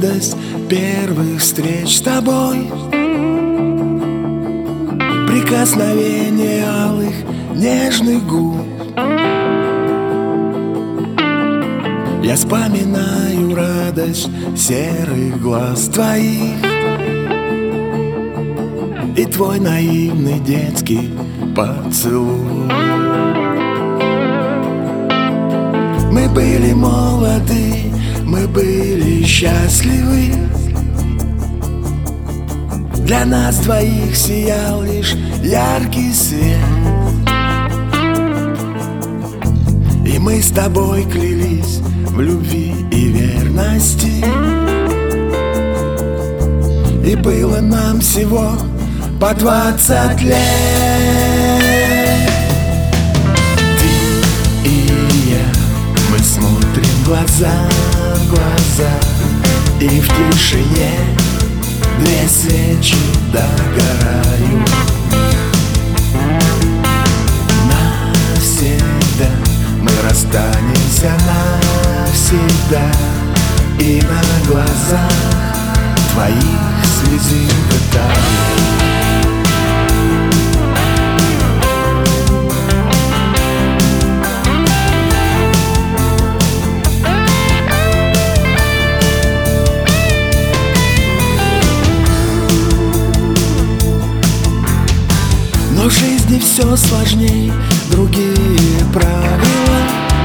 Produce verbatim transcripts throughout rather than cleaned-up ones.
радость первых встреч с тобой, прикосновение алых нежных губ. Я вспоминаю радость серых глаз твоих и твой наивный детский поцелуй. Мы были молоды, мы были счастливы. Для нас двоих сиял лишь яркий свет, и мы с тобой клялись в любви и верности. И было нам всего по двадцать лет. Ты и я, мы смотрим глаза в глаза, и в тишине две свечи догорают. Навсегда мы расстанемся навсегда, и на глазах твоих слезинка тает. Но в жизни все сложней, другие правила,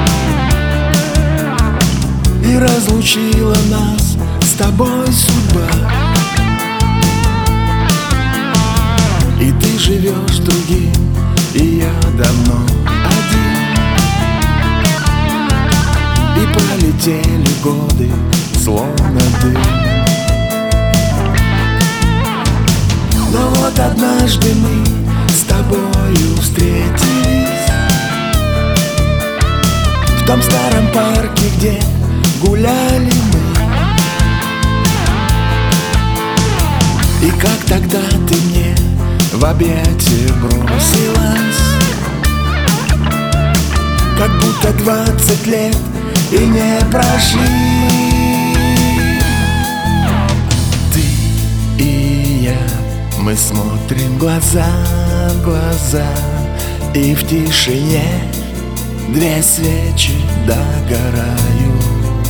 и разлучила нас с тобой судьба. И ты живешь другим, и я давно один, и пролетели годы, словно дым. Но вот однажды мы с тобою встретились в том старом парке, где гуляли мы. И как тогда ты мне в объятия бросилась, как будто двадцать лет и не прошли. Ты и я, мы смотрим глаза в глаза, и в тишине две свечи догорают.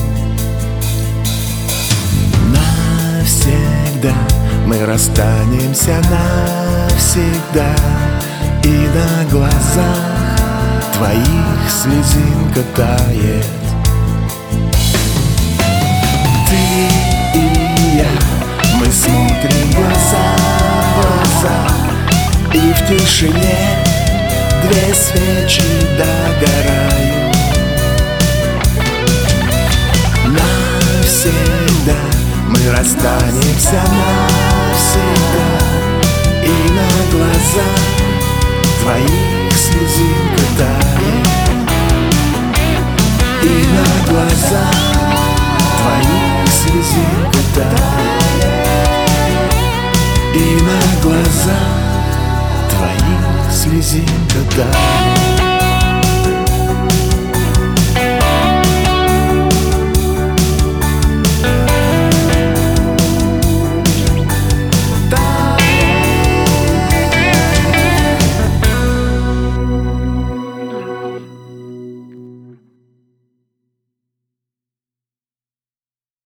Навсегда мы расстанемся навсегда, и на глазах твоих слезинка тает. Ты и я, мы смотрим глаза в глаза, и в тишине две свечи догорают. Навсегда мы расстанемся навсегда, и на глазах твоих слезинка тает. И на глазах твоих слезинка тает. И на глазах твоих слезинка тает.